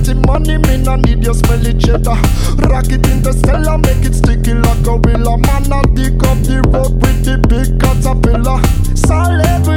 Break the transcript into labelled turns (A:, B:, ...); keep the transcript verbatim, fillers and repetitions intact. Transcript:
A: plenty money, me no need your smelly cheddar. Rock it interstellar, make it sticky like a gorilla. Man, I dig up the road with the big caterpillar. Solid